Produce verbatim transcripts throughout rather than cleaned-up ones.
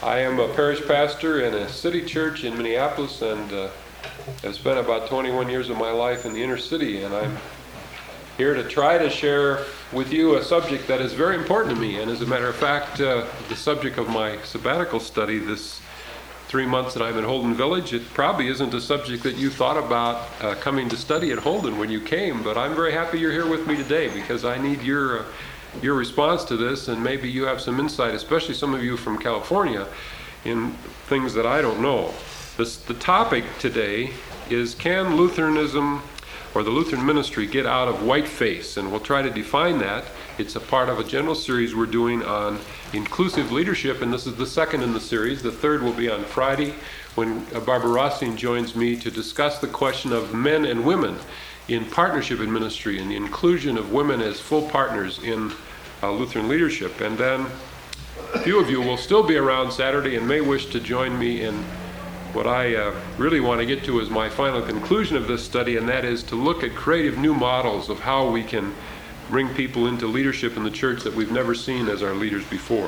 I am a parish pastor in a city church in Minneapolis, and uh, have spent about twenty-one years of my life in the inner city, and I'm here to try to share with you a subject that is very important to me. And as a matter of fact, uh, the subject of my sabbatical study this three months that I'm in Holden Village, it probably isn't a subject that you thought about uh, coming to study at Holden when you came, but I'm very happy you're here with me today because I need your uh, your response to this, and maybe you have some insight, especially some of you from California, in things that I don't know. This, the topic today is, can Lutheranism or the Lutheran ministry get out of whiteface? And we'll try to define that. It's a part of a general series we're doing on inclusive leadership, and this is the second in the series. The third will be on Friday when Barbara Rossing joins me to discuss the question of men and women in partnership in ministry and the inclusion of women as full partners in uh, Lutheran leadership. And then a few of you will still be around Saturday and may wish to join me in what I uh, really want to get to as my final conclusion of this study, and that is to look at creative new models of how we can bring people into leadership in the church that we've never seen as our leaders before.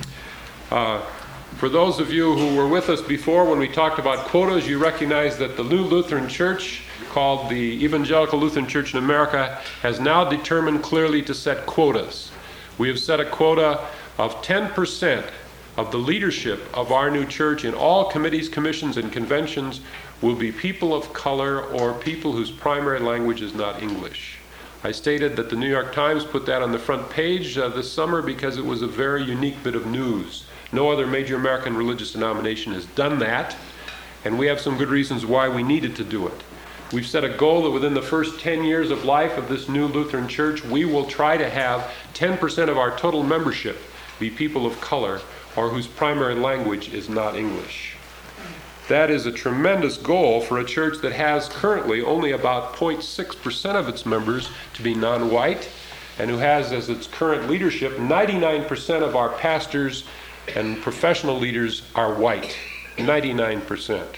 Uh, for those of you who were with us before when we talked about quotas, you recognize that the New Lutheran Church, called the Evangelical Lutheran Church in America, has now determined clearly to set quotas. We have set a quota of ten percent of the leadership of our new church in all committees, commissions, and conventions will be people of color or people whose primary language is not English. I stated that the New York Times put that on the front page uh, this summer because it was a very unique bit of news. No other major American religious denomination has done that, and we have some good reasons why we needed to do it. We've set a goal that within the first ten years of life of this new Lutheran church, we will try to have ten percent of our total membership be people of color or whose primary language is not English. That is a tremendous goal for a church that has currently only about zero point six percent of its members to be non-white, and who has as its current leadership ninety-nine percent of our pastors and professional leaders are white. ninety-nine percent.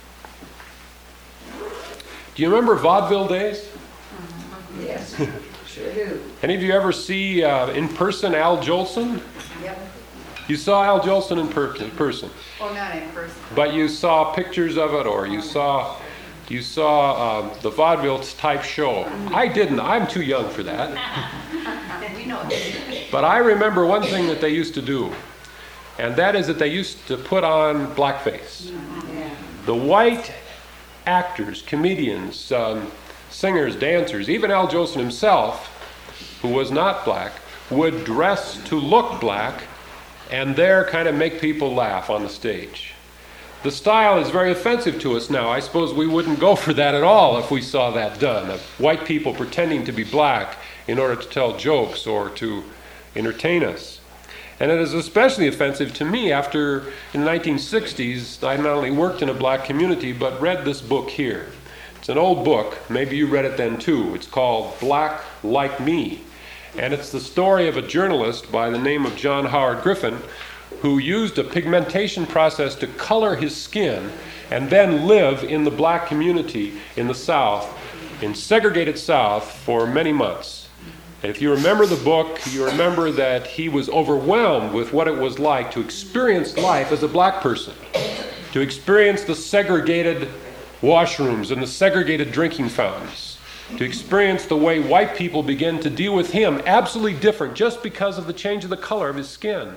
Do you remember vaudeville days? Yes, sure do. Any of you ever see uh, in person Al Jolson? Yep. You saw Al Jolson in per- person. Oh, not in person. But you saw pictures of it, or you saw you saw uh, the vaudeville type show. I didn't. I'm too young for that. We know. But I remember one thing that they used to do, and that is that they used to put on blackface. Yeah. The white actors, comedians, um, singers, dancers, even Al Jolson himself, who was not black, would dress to look black and there kind of make people laugh on the stage. The style is very offensive to us now. I suppose we wouldn't go for that at all if we saw that done, of white people pretending to be black in order to tell jokes or to entertain us. And it is especially offensive to me after, in the nineteen sixties, I not only worked in a black community, but read this book here. It's an old book. Maybe you read it then too. It's called Black Like Me. And it's the story of a journalist by the name of John Howard Griffin who used a pigmentation process to color his skin and then live in the black community in the South, in segregated South, for many months. If you remember the book, you remember that he was overwhelmed with what it was like to experience life as a black person, to experience the segregated washrooms and the segregated drinking fountains, to experience the way white people began to deal with him absolutely different just because of the change of the color of his skin.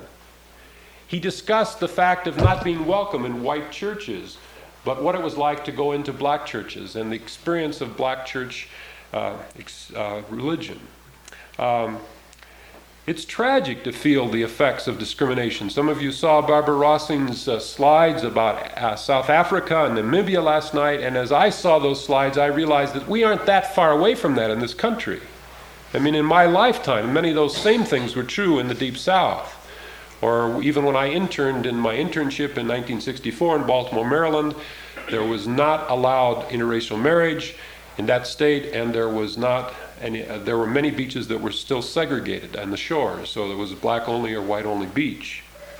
He discussed the fact of not being welcome in white churches, but what it was like to go into black churches and the experience of black church uh, ex- uh, religion. Um, it's tragic to feel the effects of discrimination. Some of you saw Barbara Rossing's uh, slides about uh, South Africa and Namibia last night, and as I saw those slides, I realized that we aren't that far away from that in this country. I mean, in my lifetime, many of those same things were true in the Deep South. Or even when I interned in my internship in nineteen sixty-four in Baltimore, Maryland, there was not allowed interracial marriage in that state, and there was not any, uh, there were many beaches that were still segregated on the shores, so there was a black only or white only beach.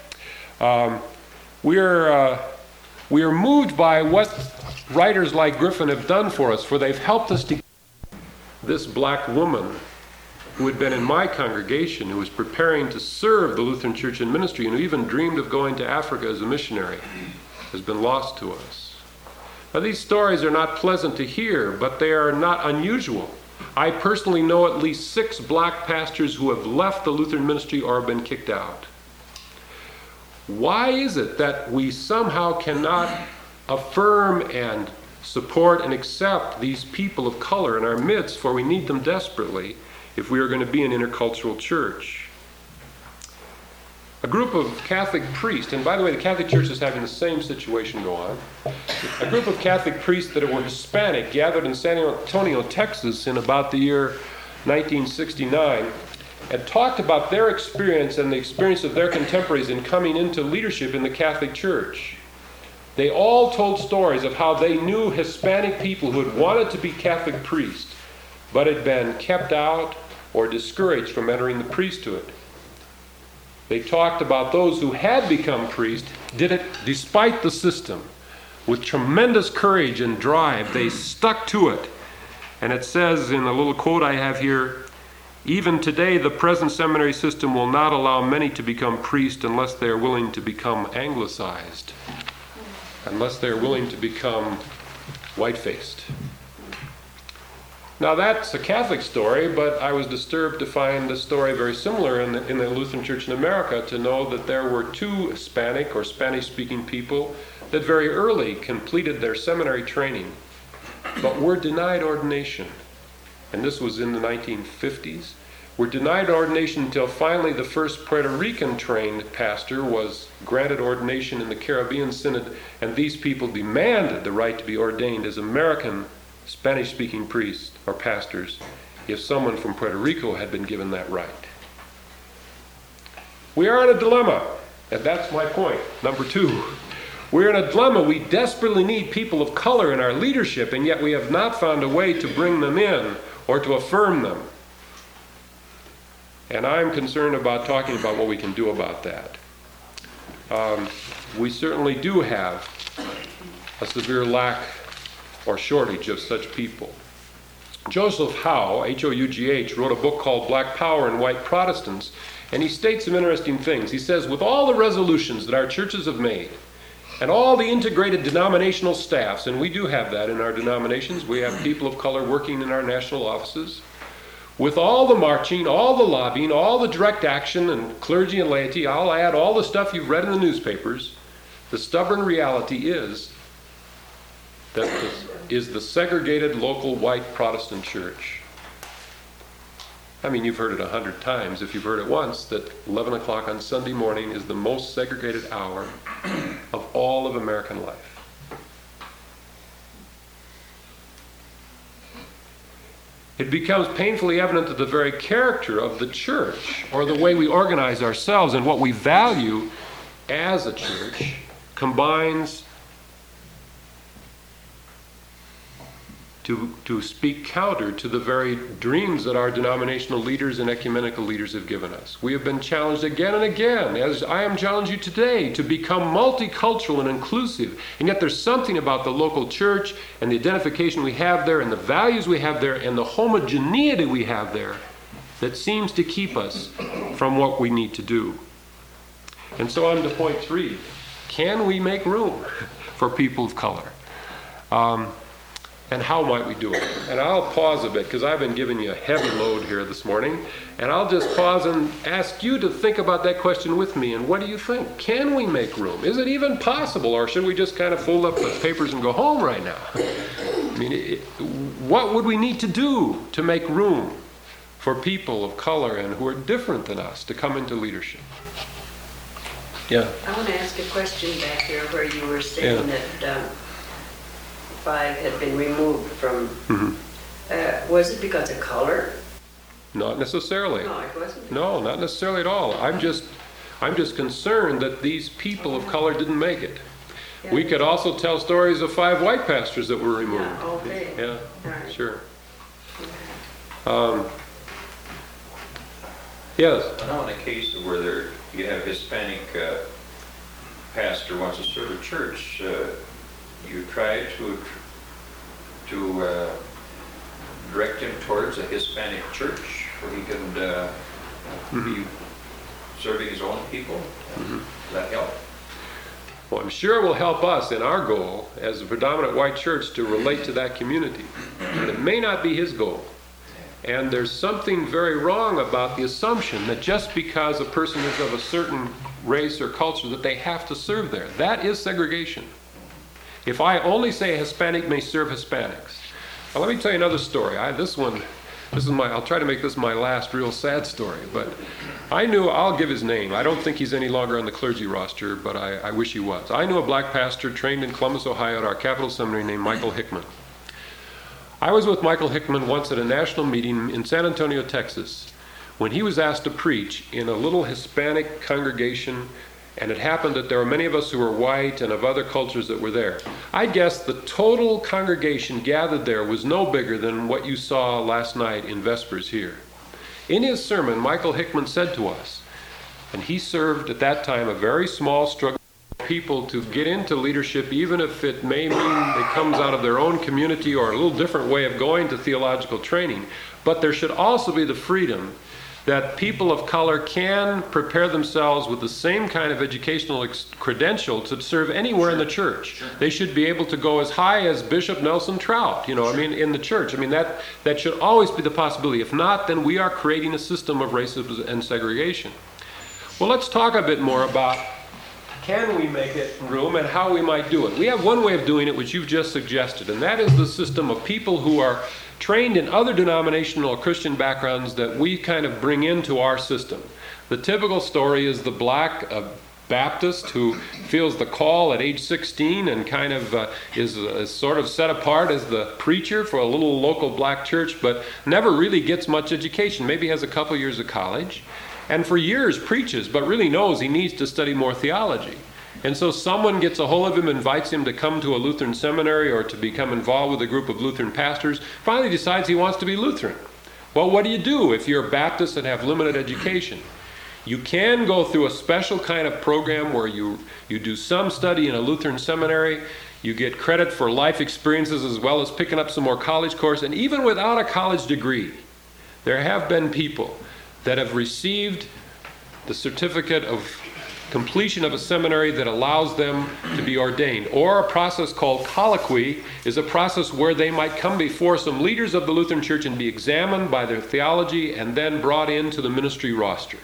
Um, we're uh, we are moved by what writers like Griffin have done for us, for they've helped us to get this black woman who had been in my congregation, who was preparing to serve the Lutheran Church in ministry, and who even dreamed of going to Africa as a missionary, has been lost to us. Now, these stories are not pleasant to hear, but they are not unusual. I personally know at least six black pastors who have left the Lutheran ministry or have been kicked out. Why is it that we somehow cannot affirm and support and accept these people of color in our midst, for we need them desperately if we are going to be an intercultural church? A group of Catholic priests, and by the way, the Catholic Church is having the same situation go on. A group of Catholic priests that were Hispanic gathered in San Antonio, Texas in about the year nineteen sixty-nine and talked about their experience and the experience of their contemporaries in coming into leadership in the Catholic Church. They all told stories of how they knew Hispanic people who had wanted to be Catholic priests, but had been kept out or discouraged from entering the priesthood. They talked about those who had become priests, did it despite the system. With tremendous courage and drive, they stuck to it. And it says in a little quote I have here, "Even today, the present seminary system will not allow many to become priests unless they are willing to become anglicized, unless they are willing to become white-faced." Now that's a Catholic story, but I was disturbed to find the story very similar in the, in the Lutheran Church in America, to know that there were two Hispanic or Spanish-speaking people that very early completed their seminary training, but were denied ordination. And this was in the nineteen fifties. Were denied ordination until finally the first Puerto Rican trained pastor was granted ordination in the Caribbean Synod, and these people demanded the right to be ordained as American Spanish-speaking priests or pastors if someone from Puerto Rico had been given that right. We are in a dilemma, and that's my point, number two. We're in a dilemma. We desperately need people of color in our leadership, and yet we have not found a way to bring them in or to affirm them. And I'm concerned about talking about what we can do about that. Um, we certainly do have a severe lack or shortage of such people. Joseph Howe, H O U G H, wrote a book called Black Power and White Protestants, and he states some interesting things. He says, with all the resolutions that our churches have made, and all the integrated denominational staffs, and we do have that in our denominations, we have people of color working in our national offices, with all the marching, all the lobbying, all the direct action and clergy and laity, I'll add all the stuff you've read in the newspapers, the stubborn reality is that the, is the segregated local white Protestant church. I mean, you've heard it a hundred times, if you've heard it once, that eleven o'clock on Sunday morning is the most segregated hour of all of American life. It becomes painfully evident that the very character of the church, or the way we organize ourselves and what we value as a church, combines to, to speak counter to the very dreams that our denominational leaders and ecumenical leaders have given us. We have been challenged again and again, as I am challenging you today, to become multicultural and inclusive. And yet there's something about the local church and the identification we have there and the values we have there and the homogeneity we have there that seems to keep us from what we need to do. And so on to point three. Can we make room for people of color? Um, And how might we do it? And I'll pause a bit because I've been giving you a heavy load here this morning. And I'll just pause and ask you to think about that question with me. And what do you think? Can we make room? Is it even possible? Or should we just kind of fold up the papers and go home right now? I mean, it, what would we need to do to make room for people of color and who are different than us to come into leadership? Yeah. I want to ask a question back here where you were saying Yeah. that um, five had been removed from, Mm-hmm. uh, was it because of color? Not necessarily. No, it wasn't. No, not necessarily at all. I'm just, I'm just concerned that these people of color didn't make it. Yeah. We could also tell stories of five white pastors that were removed. Yeah, okay. Yeah, Right. sure. Um, yes. I know in a case where there, you have Hispanic uh, pastor wants to serve a church, uh, you try to to uh, direct him towards a Hispanic church. where he could uh, be serving his own people? Does that help? Well, I'm sure it will help us in our goal as a predominant white church to relate to that community. But it may not be his goal. And there's something very wrong about the assumption that just because a person is of a certain race or culture that they have to serve there. That is segregation. If I only say a Hispanic may serve Hispanics. Now, let me tell you another story. I, this one, this is my, I'll try to make this my last real sad story, but I knew, I'll give his name. I don't think he's any longer on the clergy roster, but I, I wish he was. I knew a black pastor trained in Columbus, Ohio at our capital seminary named Michael Hickman. I was with Michael Hickman once at a national meeting in San Antonio, Texas, when he was asked to preach in a little Hispanic congregation, and it happened that there were many of us who were white and of other cultures that were there. I guess the total congregation gathered there was no bigger than what you saw last night in Vespers here. In his sermon, Michael Hickman said to us, and he served at that time a very small struggle for people to get into leadership, even if it may mean it comes out of their own community or a little different way of going to theological training. But there should also be the freedom that people of color can prepare themselves with the same kind of educational ex- credential to serve anywhere in the church. They should be able to go as high as Bishop Nelson Trout, you know, I mean, in the church. I mean, that, that should always be the possibility. If not, then we are creating a system of racism and segregation. Well, let's talk a bit more about can we make it room and how we might do it. We have one way of doing it, which you've just suggested, and that is the system of people who are trained in other denominational or Christian backgrounds that we kind of bring into our system. The typical story is the black uh, Baptist who feels the call at age sixteen and kind of uh, is, uh, is sort of set apart as the preacher for a little local black church, but never really gets much education. Maybe has a couple years of college, and for years preaches, but really knows he needs to study more theology. And so someone gets a hold of him, invites him to come to a Lutheran seminary or to become involved with a group of Lutheran pastors, finally decides he wants to be Lutheran. Well, what do you do if you're a Baptist and have limited education? You can go through a special kind of program where you, you do some study in a Lutheran seminary, you get credit for life experiences as well as picking up some more college course, and even without a college degree, there have been people that have received the certificate of completion of a seminary that allows them to be ordained. Or a process called colloquy is a process where they might come before some leaders of the Lutheran Church and be examined by their theology and then brought into the ministry roster.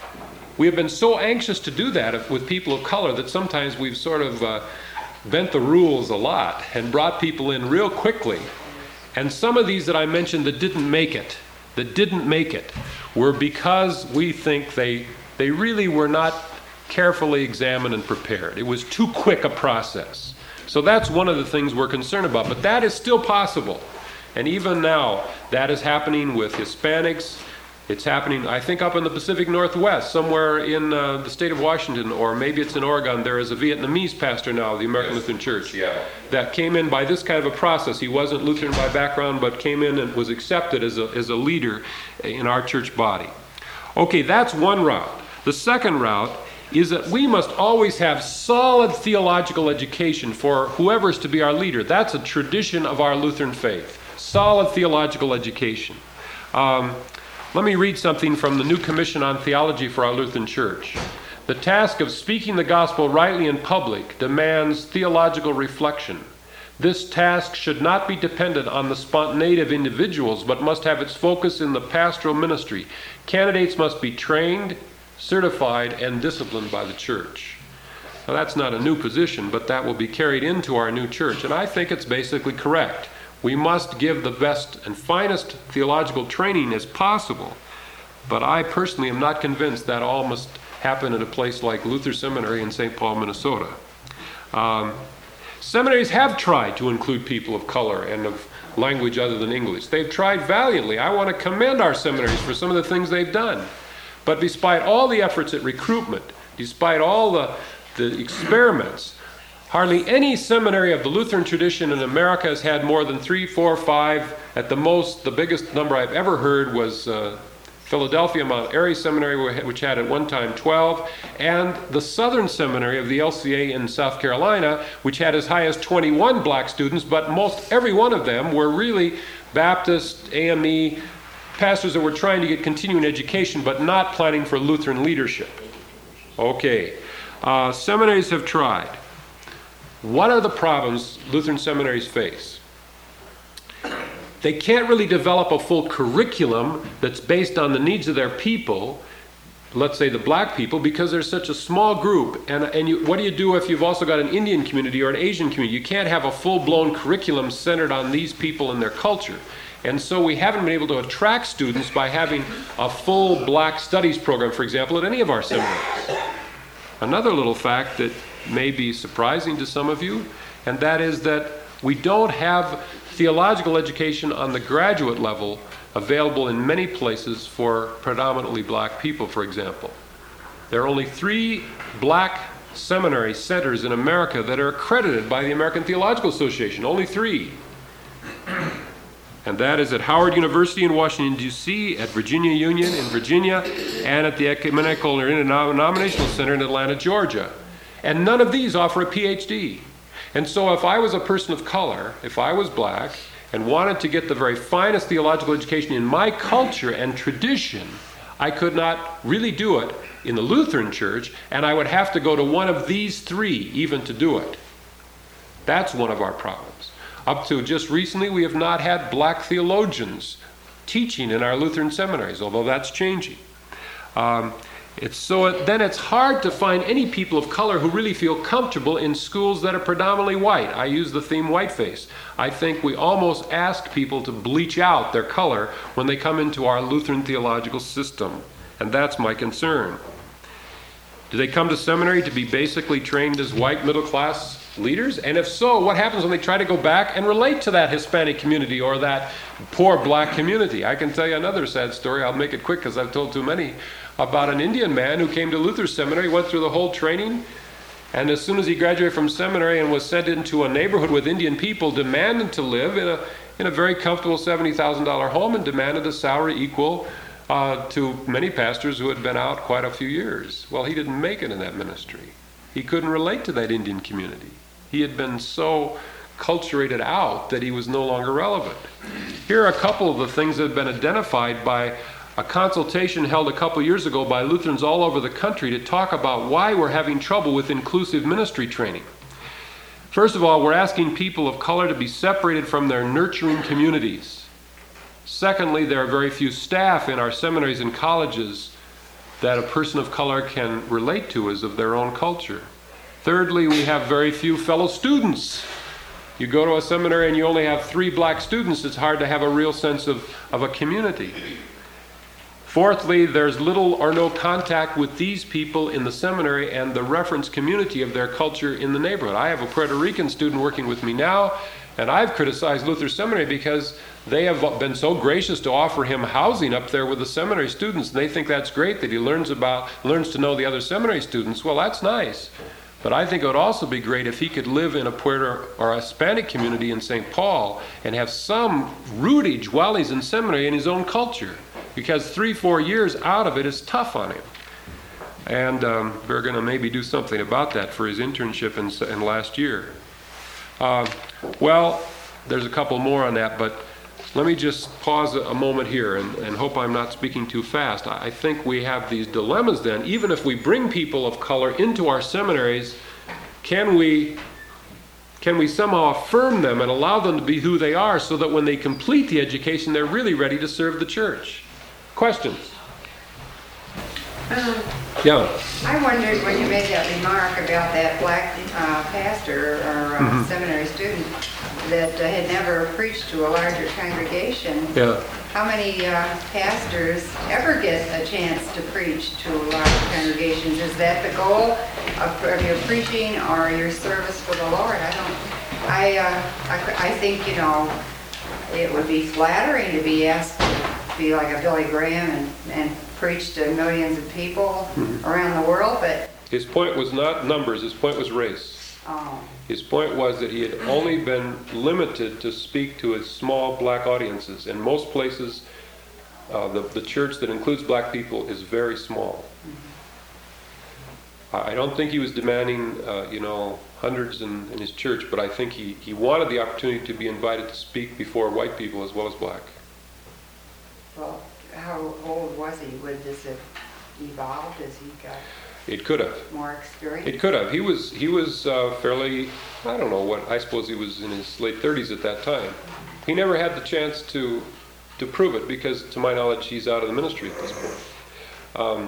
We have been so anxious to do that with people of color that sometimes we've sort of uh, bent the rules a lot and brought people in real quickly. And some of these that I mentioned that didn't make it, that didn't make it, were because we think they they really were not carefully examined and prepared. It was too quick a process. So that's one of the things we're concerned about. But that is still possible. And even now, that is happening with Hispanics. It's happening, I think, up in the Pacific Northwest, somewhere in uh, the state of Washington, or maybe it's in Oregon. There is a Vietnamese pastor now of the American Yes. Lutheran Church Yeah. that came in by this kind of a process. He wasn't Lutheran by background, but came in and was accepted as a, as a leader in our church body. Okay, that's one route. The second route is that we must always have solid theological education for whoever is to be our leader. That's a tradition of our Lutheran faith. Solid theological education. Um, let me read something from the New Commission on Theology for our Lutheran Church. The task of speaking the gospel rightly in public demands theological reflection. This task should not be dependent on the spontaneity of individuals, but must have its focus in the pastoral ministry. Candidates must be trained, certified, and disciplined by the church. Now, that's not a new position, but that will be carried into our new church, and I think it's basically correct. We must give the best and finest theological training as possible, but I personally am not convinced that all must happen at a place like Luther Seminary in Saint Paul, Minnesota. Um, seminaries have tried to include people of color and of language other than English. They've tried valiantly. I want to commend our seminaries for some of the things they've done. But despite all the efforts at recruitment, despite all the, the experiments, hardly any seminary of the Lutheran tradition in America has had more than three, four, five. At the most, the biggest number I've ever heard was uh, Philadelphia Mount Airy Seminary, which had at one time twelve, and the Southern Seminary of the L C A in South Carolina, which had as high as twenty-one black students, but most every one of them were really Baptist, A M E, pastors that were trying to get continuing education but not planning for Lutheran leadership. Okay, uh, seminaries have tried. What are the problems Lutheran seminaries face? They can't really develop a full curriculum that's based on the needs of their people, let's say the black people, because there's such a small group. And, and you, what do you do if you've also got an Indian community or an Asian community? You can't have a full-blown curriculum centered on these people and their culture. And so we haven't been able to attract students by having a full black studies program, for example, at any of our seminaries. Another little fact that may be surprising to some of you, and that is that we don't have theological education on the graduate level available in many places for predominantly black people, for example. There are only three black seminary centers in America that are accredited by the American Theological Association, only three. And that is at Howard University in Washington, D C, at Virginia Union in Virginia, and at the Ecumenical or Interdenominational Center in Atlanta, Georgia. And none of these offer a P H D. And so if I was a person of color, if I was black, and wanted to get the very finest theological education in my culture and tradition, I could not really do it in the Lutheran Church, and I would have to go to one of these three even to do it. That's one of our problems. Up to just recently, we have not had black theologians teaching in our Lutheran seminaries, although that's changing. Um, It's so it, then it's hard to find any people of color who really feel comfortable in schools that are predominantly white. I use the theme whiteface. I think we almost ask people to bleach out their color when they come into our Lutheran theological system, and that's my concern. Do they come to seminary to be basically trained as white middle-class leaders? And if so, what happens when they try to go back and relate to that Hispanic community or that poor black community? I can tell you another sad story. I'll make it quick because I've told too many. About an Indian man who came to Luther Seminary, went through the whole training, and as soon as he graduated from seminary and was sent into a neighborhood with Indian people, demanded to live in a in a very comfortable seventy thousand dollars home and demanded a salary equal uh, to many pastors who had been out quite a few years. Well, he didn't make it in that ministry. He couldn't relate to that Indian community. He had been so culturated out that he was no longer relevant. Here are a couple of the things that have been identified by a consultation held a couple years ago by Lutherans all over the country to talk about why we're having trouble with inclusive ministry training. First of all, we're asking people of color to be separated from their nurturing communities. Secondly, there are very few staff in our seminaries and colleges that a person of color can relate to as of their own culture. Thirdly, we have very few fellow students. You go to a seminary and you only have three black students, it's hard to have a real sense of, of a community. Fourthly, there's little or no contact with these people in the seminary and the reference community of their culture in the neighborhood. I have a Puerto Rican student working with me now, and I've criticized Luther Seminary because they have been so gracious to offer him housing up there with the seminary students. And they think that's great that he learns about, learns to know the other seminary students. Well, that's nice. But I think it would also be great if he could live in a Puerto or a Hispanic community in Saint Paul and have some rootage while he's in seminary in his own culture. Because three, four years out of it is tough on him. And um, we're going to maybe do something about that for his internship in, in last year. Uh, well, there's a couple more on that, but let me just pause a, a moment here and, and hope I'm not speaking too fast. I, I think we have these dilemmas then. Even if we bring people of color into our seminaries, can we Can we somehow affirm them and allow them to be who they are so that when they complete the education, they're really ready to serve the church? Questions? Um, Yeah. I wondered when you made that remark about that black uh, pastor or uh, Mhm. seminary student that uh, had never preached to a larger congregation. Yeah. How many uh, pastors ever get a chance to preach to large congregations? Is that the goal of, of your preaching or your service for the Lord? I don't. I, uh, I I think you know it would be flattering to be asked to be like a Billy Graham and, and preach to millions of people Mhm. around the world, but His point was not numbers, his point was race. oh, His point was that he had only been limited to speak to his small black audiences. In most places, uh, the, the church that includes black people is very small. I I don't think he was demanding, uh, you know, hundreds in, in his church, but I think he, he wanted the opportunity to be invited to speak before white people as well as black. Well, how old was he? Would this have evolved as he got It could have. more experience? It could have. He was he was uh, fairly, I don't know what, I suppose he was in his late thirties at that time. He never had the chance to to prove it because, to my knowledge, he's out of the ministry at this point. Um,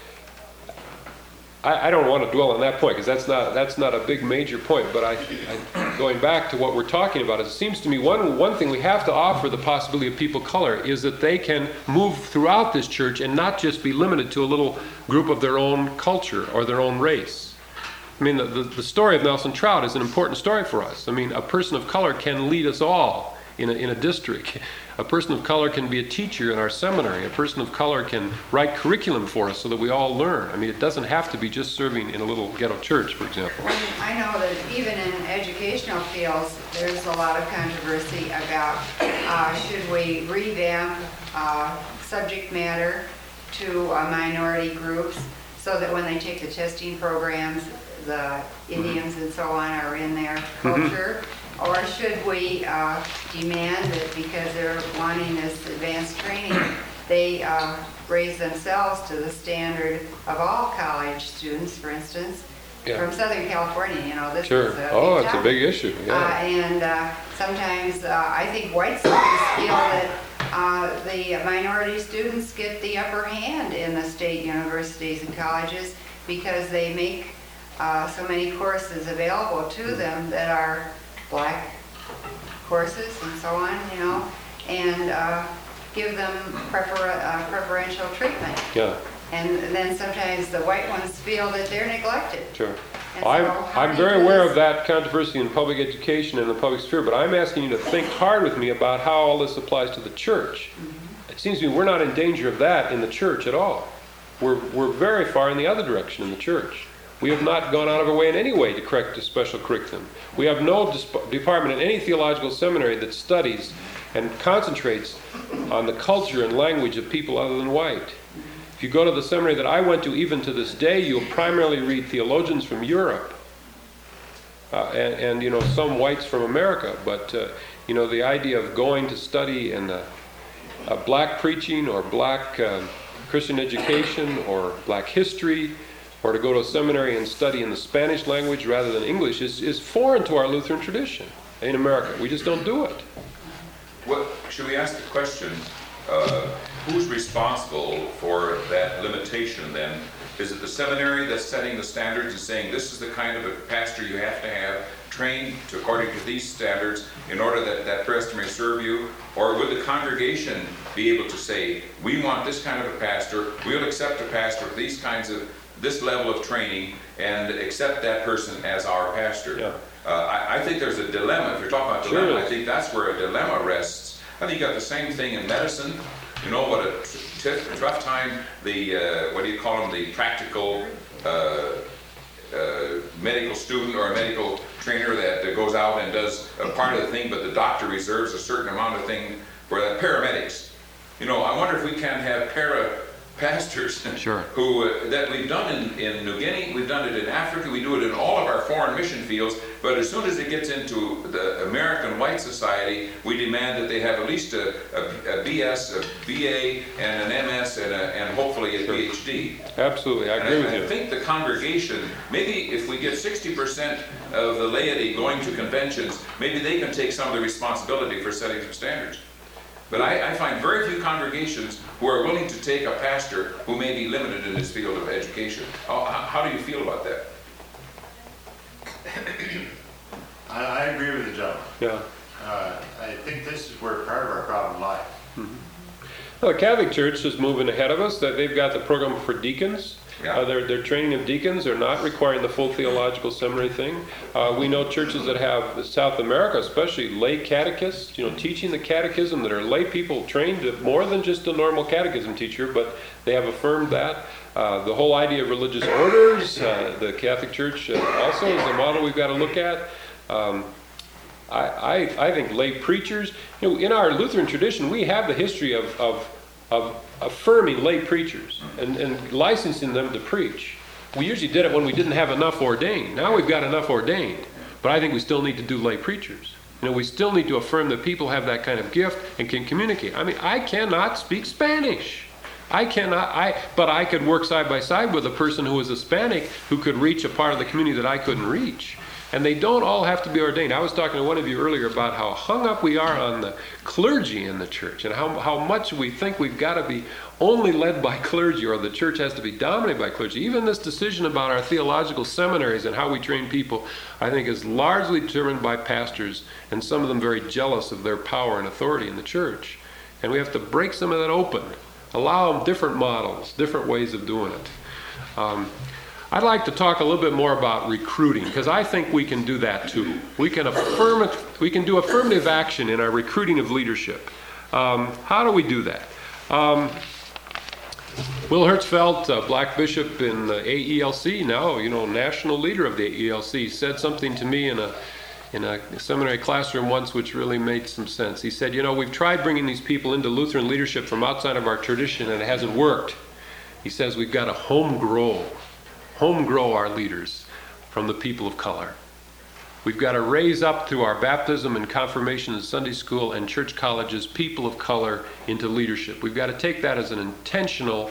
I, I don't want to dwell on that point because that's not that's not a big major point. But I, I, going back to what we're talking about, it seems to me one one thing we have to offer the possibility of people of color is that they can move throughout this church and not just be limited to a little group of their own culture or their own race. I mean, the, the, the story of Nelson Trout is an important story for us. I mean, a person of color can lead us all in a, in a district. A person of color can be a teacher in our seminary. A person of color can write curriculum for us so that we all learn. I mean, it doesn't have to be just serving in a little ghetto church, for example. I know that even in educational fields, there's a lot of controversy about uh, should we revamp uh, subject matter to uh, minority groups so that when they take the testing programs, the idioms and so on are in their culture? Or should we uh, demand that because they're wanting this advanced training, they uh, raise themselves to the standard of all college students, for instance, Yeah. from Southern California, you know, this Sure. is a Oh, big it's a topic. big issue, Uh, yeah. And uh, sometimes, uh, I think white students feel that uh, the minority students get the upper hand in the state universities and colleges because they make uh, so many courses available to them that are black courses and so on, you know, and uh, give them prefer uh, preferential treatment. Yeah, And then sometimes the white ones feel that they're neglected. sure. And so I'm, how I'm do you very do aware this? of that controversy in public education and the public sphere, but I'm asking you to think hard with me about how all this applies to the church. Mm-hmm. It seems to me we're not in danger of that in the church at all. We're, we're very far in the other direction in the church. We have not gone out of our way in any way to correct the special curriculum. We have no disp- department in any theological seminary that studies and concentrates on the culture and language of people other than white. If you go to the seminary that I went to, even to this day, you'll primarily read theologians from Europe uh, and, and, you know, some whites from America. But, uh, you know, the idea of going to study in uh, uh, black preaching or black uh, Christian education or black history, or to go to a seminary and study in the Spanish language rather than English is, is foreign to our Lutheran tradition in America. We just don't do it. What, should we ask the question, uh, who's responsible for that limitation then? Is it the seminary that's setting the standards and saying this is the kind of a pastor you have to have trained to, according to these standards in order that that pastor may serve you? Or would the congregation be able to say, we want this kind of a pastor, we'll accept a pastor with these kinds of, this level of training and accept that person as our pastor? Yeah. Uh, I, I think there's a dilemma. If you're talking about Sure dilemma, is. I think that's where a dilemma rests. I think you got the same thing in medicine. You know what a t- t- tough time the, uh, what do you call them, the practical uh, uh, medical student or a medical trainer that, that goes out and does a part of the thing, but the doctor reserves a certain amount of thing for the paramedics. You know, I wonder if we can have para pastors Sure. who uh, that we've done in, in New Guinea, we've done it in Africa, we do it in all of our foreign mission fields, but as soon as it gets into the American white society, we demand that they have at least a, a, a B S, a B A, and an M S, and, a, and hopefully a Sure. P H D. Absolutely, I And agree I, with I you. think the congregation, maybe if we get sixty percent of the laity going to conventions, maybe they can take some of the responsibility for setting some standards. But I, I find very few congregations who are willing to take a pastor who may be limited in his field of education. How, how do you feel about that? I, I agree with the gentleman. Yeah. Uh, I think this is where part of our problem lies. Well, the Catholic Church is moving ahead of us. That they've got the program for deacons. Yeah. Uh, their, their training of deacons are not requiring the full theological seminary thing. Uh, we know churches that have, South America especially, lay catechists, you know, teaching the catechism, that are lay people trained to more than just a normal catechism teacher, but they have affirmed that. Uh, the whole idea of religious orders, uh, the Catholic Church uh, also is a model we've got to look at. Um, I, I, I think lay preachers, you know, in our Lutheran tradition, we have the history of, of, of affirming lay preachers and, and licensing them to preach. We usually did it when we didn't have enough ordained. Now we've got enough ordained, but I think we still need to do lay preachers. You know, we still need to affirm that people have that kind of gift and can communicate. I mean, I cannot speak Spanish. I cannot, I, but I could work side by side with a person who is Hispanic who could reach a part of the community that I couldn't reach. And they don't all have to be ordained. I was talking to one of you earlier about how hung up we are on the clergy in the church and how, how much we think we've got to be only led by clergy, or the church has to be dominated by clergy. Even this decision about our theological seminaries and how we train people, I think, is largely determined by pastors, and some of them very jealous of their power and authority in the church. And we have to break some of that open, allow them different models, different ways of doing it. Um, I'd like to talk a little bit more about recruiting, because I think we can do that too. We can affirm, we can do affirmative action in our recruiting of leadership. Um, how do we do that? Um, Will Hertzfeld, uh, Black Bishop in the A E L C now, you know, national leader of the A E L C, said something to me in a in a seminary classroom once which really made some sense. He said, you know, we've tried bringing these people into Lutheran leadership from outside of our tradition and it hasn't worked. He says we've got to home grow, home grow our leaders from the people of color. We've got to raise up through our baptism and confirmation in Sunday school and church colleges people of color into leadership. We've got to take that as an intentional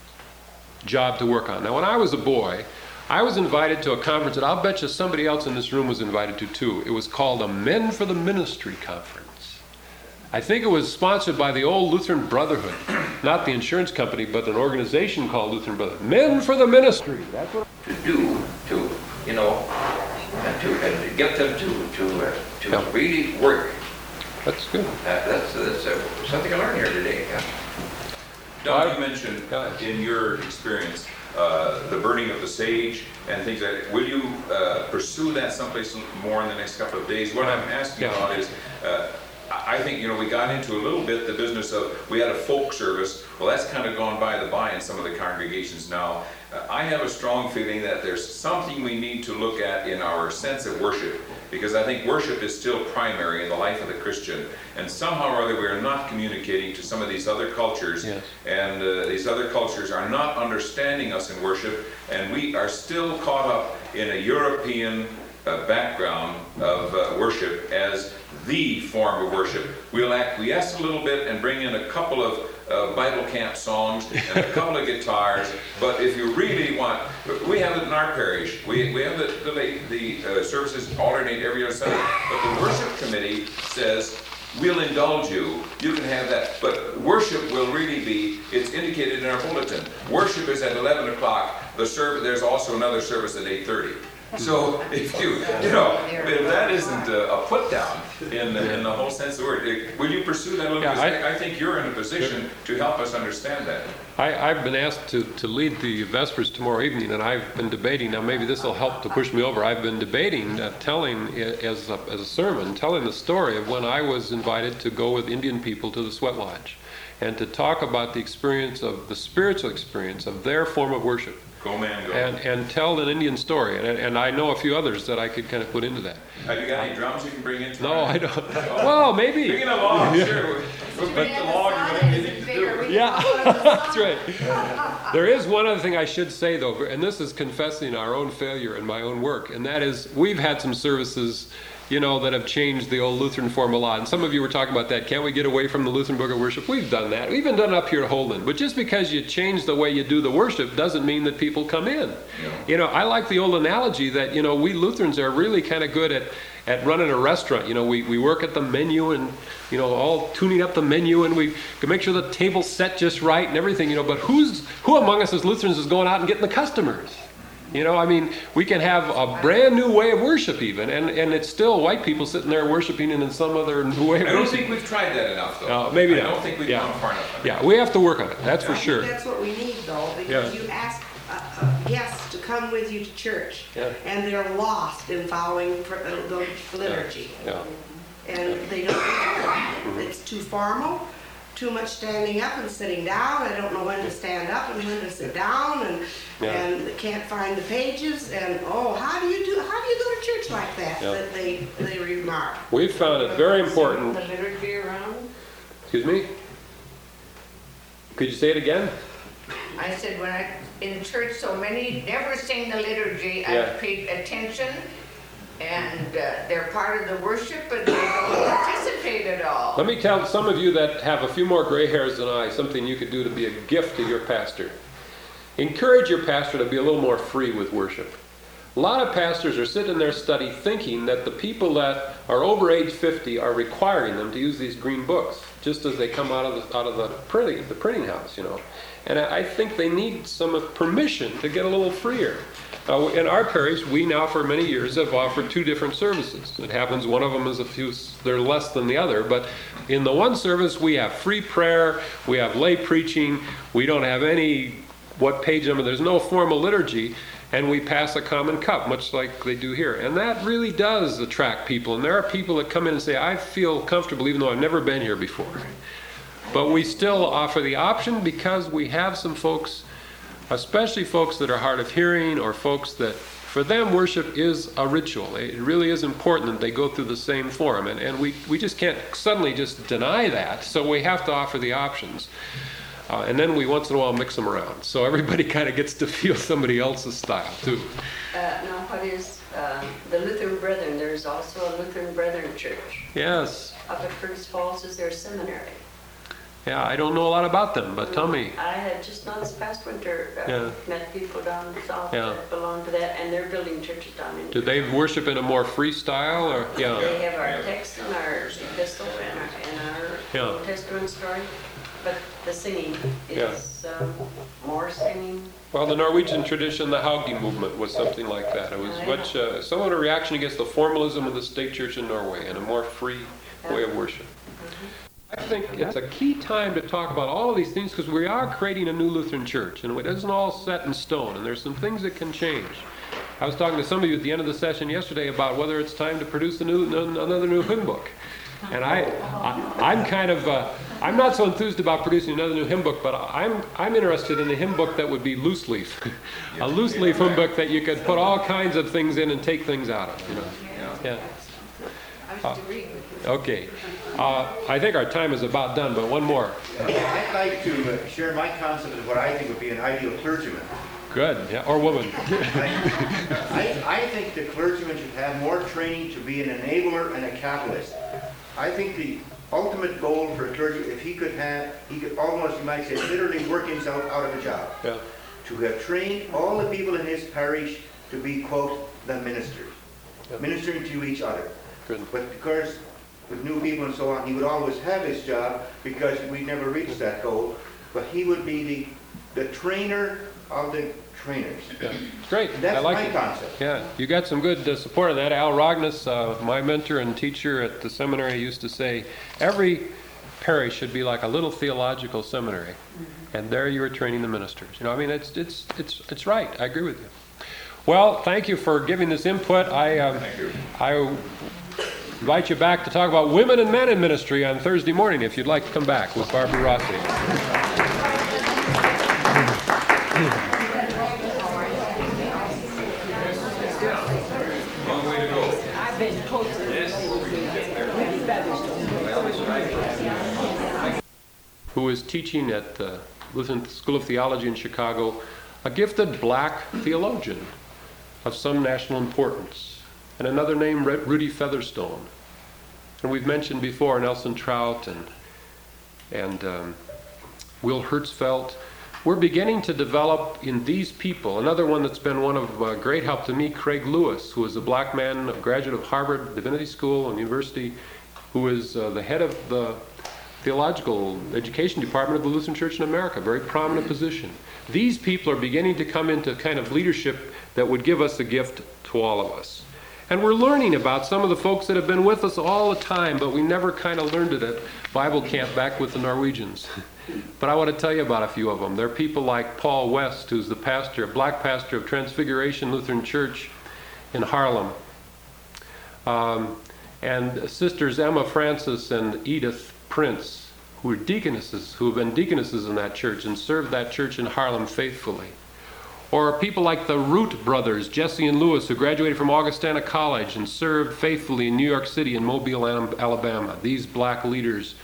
job to work on. Now, when I was a boy, I was invited to a conference that I'll bet you somebody else in this room was invited to too. It was called a Men for the Ministry Conference. I think it was sponsored by the old Lutheran Brotherhood, not the insurance company, but an organization called Lutheran Brotherhood. Men for the Ministry. That's what To do, to, you know, and to, and to get them to, to, uh, to Yeah. really work. That's good. Uh, That's, that's uh, something I learned here today. yeah. Don, you mentioned Go ahead. in your experience, uh, the burning of the sage and things like that. Will you uh, pursue that someplace more in the next couple of days? What I'm asking Yeah. about is, uh, I I think, you know, we got into a little bit the business of, we had a folk service. Well, that's kind of gone by the by in some of the congregations now. Uh, I have a strong feeling that there's something we need to look at in our sense of worship, because I think worship is still primary in the life of the Christian. And somehow or other we are not communicating to some of these other cultures. Yes. And uh, these other cultures are not understanding us in worship, and we are still caught up in a European uh, background of uh, worship as the form of worship. We'll acquiesce a little bit and bring in a couple of uh, Bible camp songs and a couple of guitars, but if you really want, we have it in our parish. We, we have the, the, the uh, services alternate every other Sunday, but the worship committee says, we'll indulge you, you can have that. But worship will really be, it's indicated in our bulletin. Worship is at eleven o'clock. The serv- there's also another service at eight thirty. So if you, you know, if that isn't a, a put down in, the- in the whole sense of the word, it- will you pursue that a little? Yeah, Because I- I, I think you're in a position to help us understand that. I, I've been asked to, to lead the Vespers tomorrow evening, and I've been debating, now maybe this will help to push me over, I've been debating, uh, telling, i- as a, as a sermon, telling the story of when I was invited to go with Indian people to the Sweat Lodge, and to talk about the experience of, the spiritual experience of their form of worship. Go man, go. And, and tell an Indian story, and, and I know a few others that I could kind of put into that. Have you got any drums you can bring in No, tomorrow? I don't, well, maybe. Bring in a log, sure. We'll make the log or whatever you need to do. Yeah, that's right. There is one other thing I should say, though, and this is confessing our own failure in my own work, and that is we've had some services, you know, that have changed the old Lutheran form a lot. And some of you were talking about that. Can't we get away from the Lutheran book of worship? We've done that. We've even done it up here at Holden. But just because you change the way you do the worship doesn't mean that people come in. Yeah. You know, I like the old analogy that, you know, we Lutherans are really kind of good at at running a restaurant. You know, we, we work at the menu and, you know, all tuning up the menu, and we can make sure the table's set just right and everything, you know, but who's who among us as Lutherans is going out and getting the customers? You know, I mean, we can have a brand new way of worship even, and, and it's still white people sitting there worshiping in some other new way of I don't worship. think we've tried that enough, though. Uh, maybe I not. don't think we've Yeah. gone far enough. Yeah, we have to work on it, that's for I think sure. that's what we need though, because Yeah. you ask uh, uh, guests to come with you to church, Yeah. and they're lost in following pr- uh, the liturgy. Yeah. And they don't, know. It's too formal, too much standing up and sitting down. I don't know when to stand up and when to sit down, and Yeah. and they can't find the pages. And oh, how do you do? How do you go to church like that? Yeah. That they they remark. We've found it very important. The liturgy around? Excuse me? Could you say it again? I said, when I, in church, so many never sing the liturgy, Yeah. I paid attention, and uh, they're part of the worship, but they don't participate at all. Let me tell some of you that have a few more gray hairs than I, something you could do to be a gift to your pastor. Encourage your pastor to be a little more free with worship. A lot of pastors are sitting in their study thinking that the people that are over age fifty are requiring them to use these green books, just as they come out of the, out of the printing, the printing house, you know. And I I think they need some permission to get a little freer. Uh, in our parish, we now for many years have offered two different services. It happens one of them is a few, they're less than the other, but in the one service we have free prayer, we have lay preaching, we don't have any what page number, there's no formal liturgy, and we pass a common cup, much like they do here. And that really does attract people. And there are people that come in and say, I feel comfortable even though I've never been here before. But we still offer the option because we have some folks, especially folks that are hard of hearing or folks that, for them, worship is a ritual. It really is important that they go through the same form. And, and we, we just can't suddenly just deny that. So we have to offer the options. Uh, and then we once in a while mix them around. So everybody kind of gets to feel somebody else's style too. Uh, now, what is uh, the Lutheran Brethren? There's also a Lutheran Brethren church. Yes. Up at Curtis Falls is their seminary. Yeah, I don't know a lot about them, but tell me. I had just not this past winter uh, Yeah. met people down south Yeah. that belong to that, and they're building churches down in. Do they worship in a more free style or? Yeah. They have our text and our epistle and our, and our Yeah. Old Testament story, but the singing is um, more singing. Well, the Norwegian tradition, the Hauge movement, was something like that. It was much, uh, somewhat a reaction against the formalism of the state church in Norway and a more free way of worship. I think it's a key time to talk about all of these things because we are creating a new Lutheran church and it isn't all set in stone and there's some things that can change. I was talking to some of you at the end of the session yesterday about whether it's time to produce a new, another new hymn book. And I, I, I'm kind of, uh, I'm not so enthused about producing another new hymn book, but I'm, I'm interested in a hymn book that would be loose leaf. A loose leaf hymn book that you could put all kinds of things in and take things out of, you know. Yeah. Uh, okay. Uh, I think our time is about done, but one more. I'd like to uh, share my concept of what I think would be an ideal clergyman. Good, yeah, or woman. I, I think the clergyman should have more training to be an enabler and a catalyst. I think the ultimate goal for a clergy, if he could have, he could almost, you might say, literally work himself out of a job. Yeah. To have trained all the people in his parish to be, quote, the ministers, Yeah. ministering to each other. Good. But because with new people and so on, he would always have his job because we never reached that goal. But he would be the, the trainer of the trainers. Yeah. Great. That's I like my it. concept. Yeah, you got some good uh, support on that. Al Rognus, uh, my mentor and teacher at the seminary, used to say, every parish should be like a little theological seminary, mm-hmm. and there you are training the ministers. You know, I mean, it's it's it's it's right. I agree with you. Well, thank you for giving this input. I um, Thank you. I invite you back to talk about women and men in ministry on Thursday morning if you'd like to come back with Barbara Rossi. Long way to go. Who is teaching at the Lutheran School of Theology in Chicago, a gifted black theologian of some national importance, and another named Rudy Featherstone. And we've mentioned before Nelson Trout and, and um, Will Hertzfeld. We're beginning to develop in these people, another one that's been one of uh, great help to me, Craig Lewis, who is a black man, a graduate of Harvard Divinity School and University, who is uh, the head of the Theological Education Department of the Lutheran Church in America, very prominent position. These people are beginning to come into kind of leadership that would give us a gift to all of us. And we're learning about some of the folks that have been with us all the time, but we never kind of learned it at Bible camp back with the Norwegians. But I want to tell you about a few of them. There are people like Paul West, who's the pastor, black pastor of Transfiguration Lutheran Church in Harlem. Um, and sisters Emma Francis and Edith Prince, who are deaconesses, who have been deaconesses in that church and served that church in Harlem faithfully. Or people like the Root brothers, Jesse and Lewis, who graduated from Augustana College and served faithfully in New York City and Mobile, Alabama. These black leaders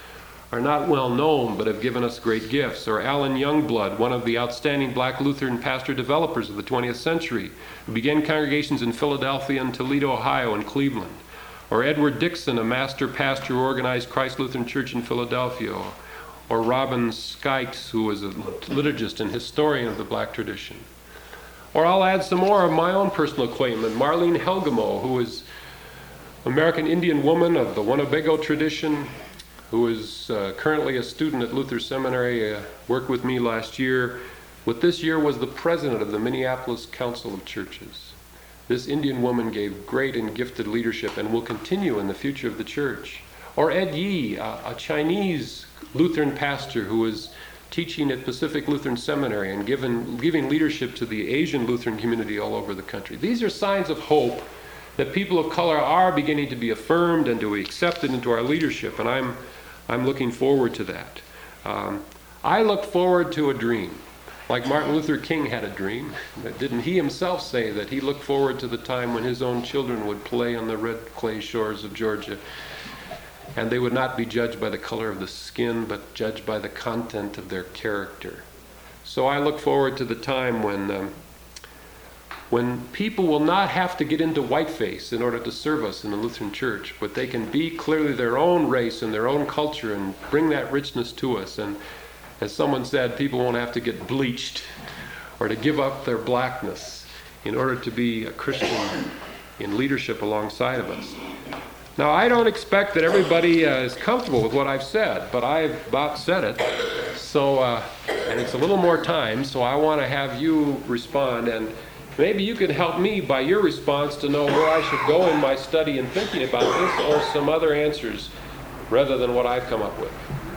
are not well known but have given us great gifts. Or Alan Youngblood, one of the outstanding black Lutheran pastor developers of the twentieth century, who began congregations in Philadelphia and Toledo, Ohio, and Cleveland. Or Edward Dixon, a master pastor who organized Christ Lutheran Church in Philadelphia. Or Robin Skikes, who was a liturgist and historian of the black tradition. Or I'll add some more of my own personal acquaintance, Marlene Helgamo, who is American Indian woman of the Winnebago tradition, who is uh, currently a student at Luther Seminary, uh, worked with me last year. With this year was the president of the Minneapolis Council of Churches. This Indian woman gave great and gifted leadership and will continue in the future of the church. Or Ed Yee, uh, a Chinese Lutheran pastor who is teaching at Pacific Lutheran Seminary and given, giving leadership to the Asian Lutheran community all over the country. These are signs of hope that people of color are beginning to be affirmed and to be accepted into our leadership, and I'm I'm looking forward to that. Um, I look forward to a dream, like Martin Luther King had a dream. Didn't he himself say that he looked forward to the time when his own children would play on the red clay shores of Georgia, and they would not be judged by the color of the skin, but judged by the content of their character. So I look forward to the time when um, when people will not have to get into whiteface in order to serve us in the Lutheran Church, but they can be clearly their own race and their own culture and bring that richness to us. And as someone said, people won't have to get bleached or to give up their blackness in order to be a Christian in leadership alongside of us. Now, I don't expect that everybody uh, is comfortable with what I've said, but I've about said it. So, uh, and it's a little more time, so I want to have you respond, and maybe you could help me by your response to know where I should go in my study and thinking about this, or some other answers rather than what I've come up with.